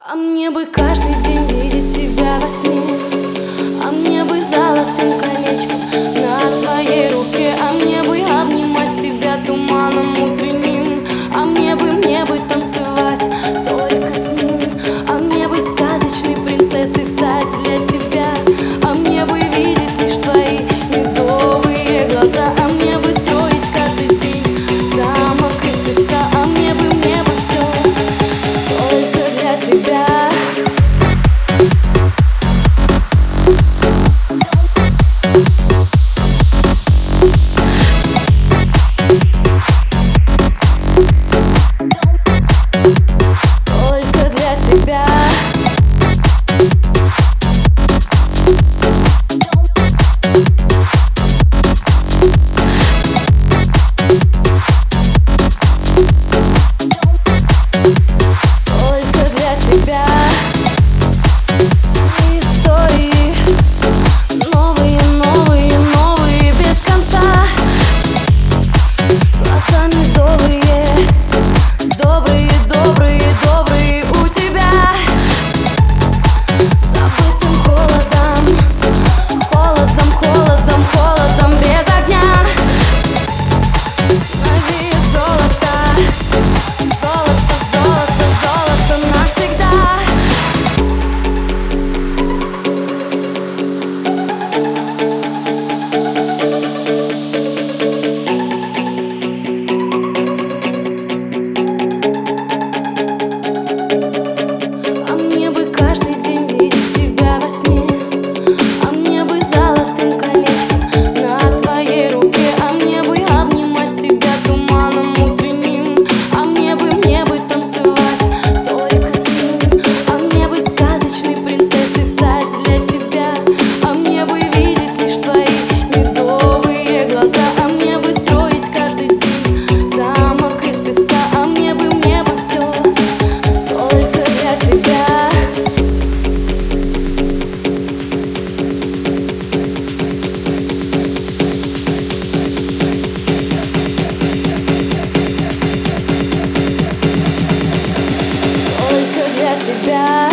А мне бы каждый день видеть тебя во сне, а мне бы золотым колечком на твоей руке, а мне бы обнимать тебя туманом утренним, а мне бы танцевать только с ним, а мне бы сказочной принцессой стать для тебя, а мне бы видеть лишь твои медовые глаза, а мне бы строить каждый день замок из песка, а мне бы все только для тебя. Только для тебя. Только для тебя. Истории новые, новые, новые без конца. Глаза медовые, добрые, добрые, добрые у тебя. Забытым холодом, холодом, холодом, холодом без огня. Навеет золото, золото, золото, золото навсегда. А мне бы каждый день видеть тебя во сне, а мне бы золотым колечком на твоей руке, а мне бы обнимать тебя туманом утренним, а мне бы танцевать только с ним, а мне бы сказочной принцессой стать для тебя, а мне бы видеть лишь твои медовые глаза, а мне бы строить каждый день замок из песка, а мне бы все только для тебя. Только для тебя.